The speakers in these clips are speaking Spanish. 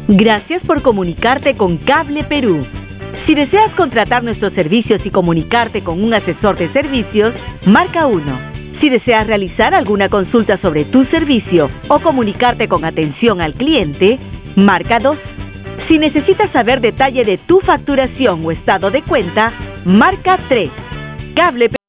Gracias por comunicarte con Cable Perú. Si deseas contratar nuestros servicios y comunicarte con un asesor de servicios, marca 1. Si deseas realizar alguna consulta sobre tu servicio o comunicarte con atención al cliente, marca 2. Si necesitas saber detalle de tu facturación o estado de cuenta, marca 3. Cable Perú.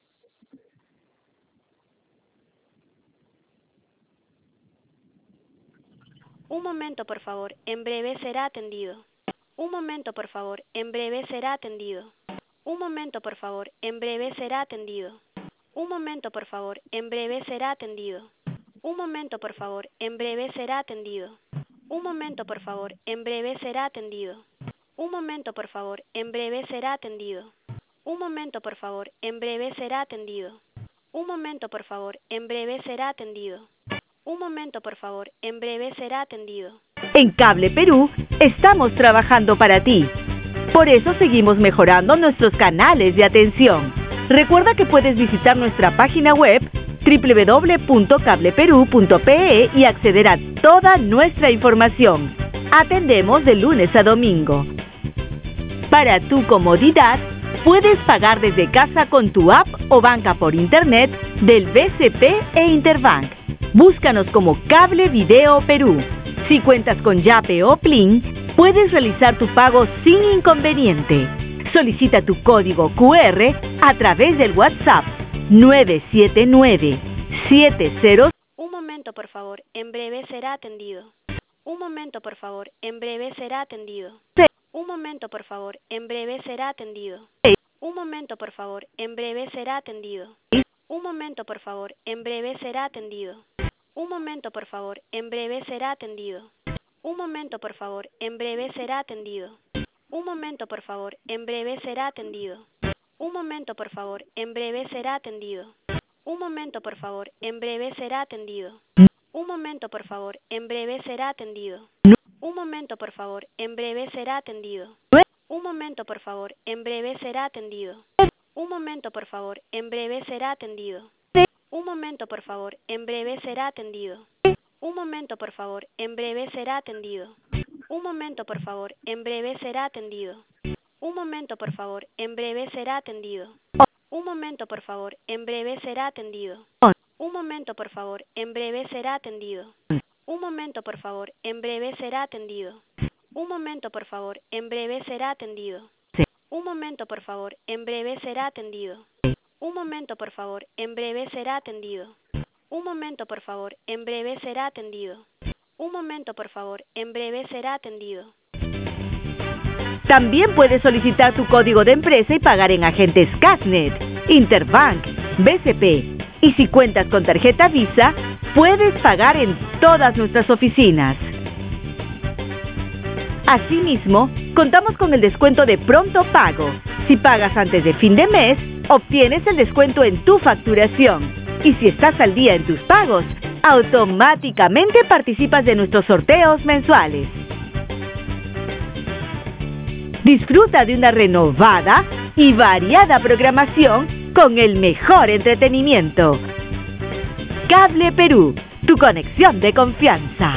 Un momento, por favor. En breve será atendido. Un momento, por favor. En breve será atendido. Un momento, por favor. En breve será atendido. Un momento, por favor. En breve será atendido. Un momento, por favor. En breve será atendido. Un momento, por favor. En breve será atendido. Un momento, por favor. En breve será atendido. Un momento, por favor. En breve será atendido. Un momento, por favor. En breve será atendido. Un momento, por favor. En breve será atendido. En Cable Perú estamos trabajando para ti. Por eso seguimos mejorando nuestros canales de atención. Recuerda que puedes visitar nuestra página web www.cableperu.pe y acceder a toda nuestra información. Atendemos de lunes a domingo. Para tu comodidad, puedes pagar desde casa con tu app o banca por internet del BCP e Interbank. Búscanos como Cable Video Perú. Si cuentas con Yape o Plin, puedes realizar tu pago sin inconveniente. Solicita tu código QR a través del WhatsApp 979-70. Un momento, por favor. En breve será atendido. Un momento, por favor. En breve será atendido. Un momento, por favor. En breve será atendido. Un momento, por favor. En breve será atendido. Un momento, por favor. En breve será atendido. Un momento, por favor. En breve será atendido. Un momento, por favor. En breve será atendido. Un momento, por favor. En breve será atendido. Un momento, por favor. En breve será atendido. Un momento, por favor. En breve será atendido. Un momento, por favor. En breve será atendido. Un momento, por favor. En breve será atendido. Un momento, por favor. En breve será atendido. Un momento, por favor. En breve será atendido. Un momento, por favor. En breve será atendido. Un momento, por favor. En breve será atendido. Un momento, por favor. En breve será atendido. Un momento, por favor. En breve será atendido. Un momento, por favor. En breve será atendido. Un momento, por favor. En breve será atendido. Un momento, por favor. En breve será atendido. Un momento, por favor. En breve será atendido. Un momento, por favor. En breve será atendido. Un momento, por favor. En breve será atendido. Un momento, por favor. En breve será atendido. Un momento, por favor. En breve será atendido. También puedes solicitar tu código de empresa y pagar en agentes Casnet, Interbank, BCP. Y si cuentas con tarjeta Visa, puedes pagar en todas nuestras oficinas. Asimismo, contamos con el descuento de pronto pago. Si pagas antes de fin de mes, obtienes el descuento en tu facturación. Y si estás al día en tus pagos, automáticamente participas de nuestros sorteos mensuales. Disfruta de una renovada y variada programación con el mejor entretenimiento. Cable Perú, tu conexión de confianza.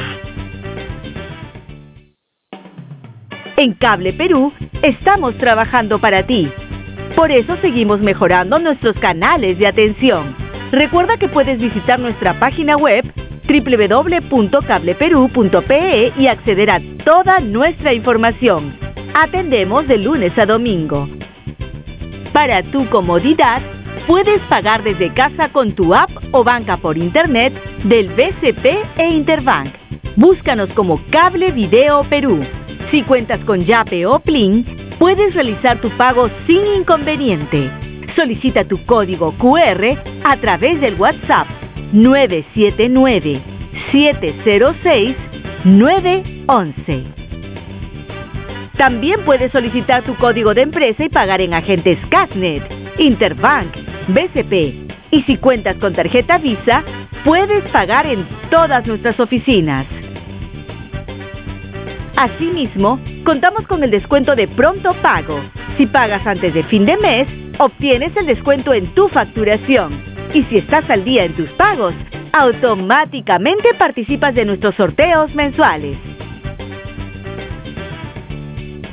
En Cable Perú estamos trabajando para ti. Por eso seguimos mejorando nuestros canales de atención. Recuerda que puedes visitar nuestra página web www.cableperu.pe y acceder a toda nuestra información. Atendemos de lunes a domingo. Para tu comodidad, puedes pagar desde casa con tu app o banca por internet del BCP e Interbank. Búscanos como Cable Video Perú. Si cuentas con Yape o Plin, puedes realizar tu pago sin inconveniente. Solicita tu código QR a través del WhatsApp 979-706-911. También puedes solicitar tu código de empresa y pagar en agentes Casnet, Interbank, BCP. Y si cuentas con tarjeta Visa, puedes pagar en todas nuestras oficinas. Asimismo, contamos con el descuento de pronto pago. Si pagas antes de fin de mes, obtienes el descuento en tu facturación. Y si estás al día en tus pagos, automáticamente participas de nuestros sorteos mensuales.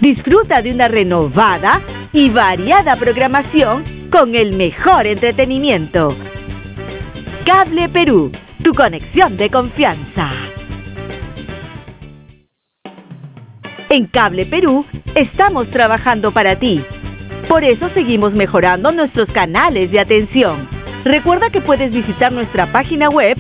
Disfruta de una renovada y variada programación con el mejor entretenimiento. Cable Perú, tu conexión de confianza. En Cable Perú estamos trabajando para ti. Por eso seguimos mejorando nuestros canales de atención. Recuerda que puedes visitar nuestra página web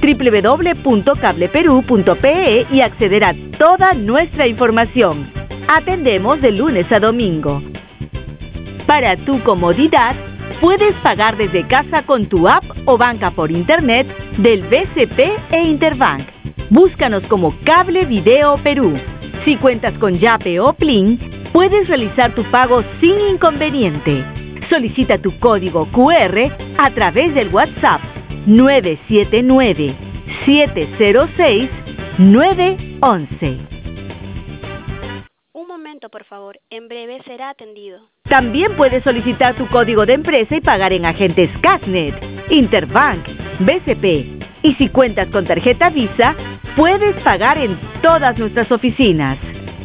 www.cableperu.pe y acceder a toda nuestra información. Atendemos de lunes a domingo. Para tu comodidad, puedes pagar desde casa con tu app o banca por internet del BCP e Interbank. Búscanos como Cable Video Perú. Si cuentas con Yape o Plin, puedes realizar tu pago sin inconveniente. Solicita tu código QR a través del WhatsApp 979-706-911. Un momento, por favor. En breve será atendido. También puedes solicitar tu código de empresa y pagar en agentes Casnet, Interbank, BCP. Y si cuentas con tarjeta Visa, puedes pagar en todas nuestras oficinas.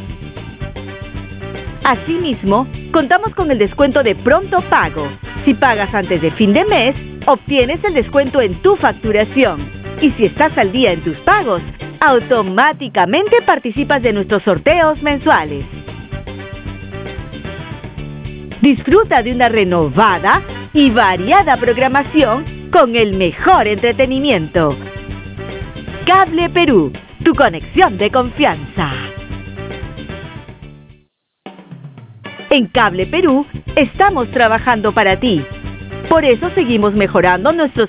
Asimismo, contamos con el descuento de pronto pago. Si pagas antes de fin de mes, obtienes el descuento en tu facturación. Y si estás al día en tus pagos, automáticamente participas de nuestros sorteos mensuales. Disfruta de una renovada y variada programación con el mejor entretenimiento. Cable Perú, tu conexión de confianza. En Cable Perú estamos trabajando para ti. Por eso seguimos mejorando nuestros